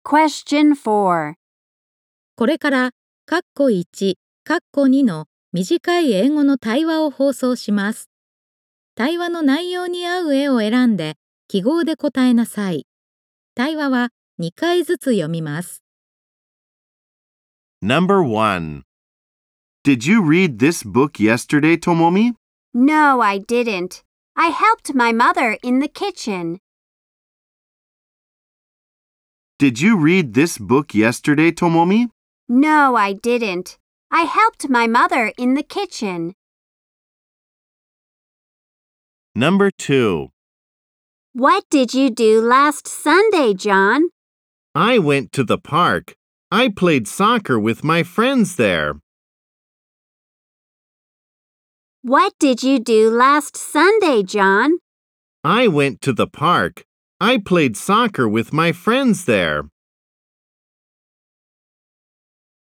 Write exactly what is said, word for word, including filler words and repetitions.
Question four. これから、カッコいち、カッコにの短い英語の対話を放送します。対話の内容に合う絵を選んで、記号で答えなさい。対話はにかいずつ読みます。 Number one. Did you read this book yesterday, Tomomi? No, I didn't. I helped my mother in the kitchen. Did you read this book yesterday, Tomomi? No, I didn't. I helped my mother in the kitchen. Number two. What did you do last Sunday, John? I went to the park. I played soccer with my friends there. What did you do last Sunday, John? I went to the park. I played soccer with my friends there.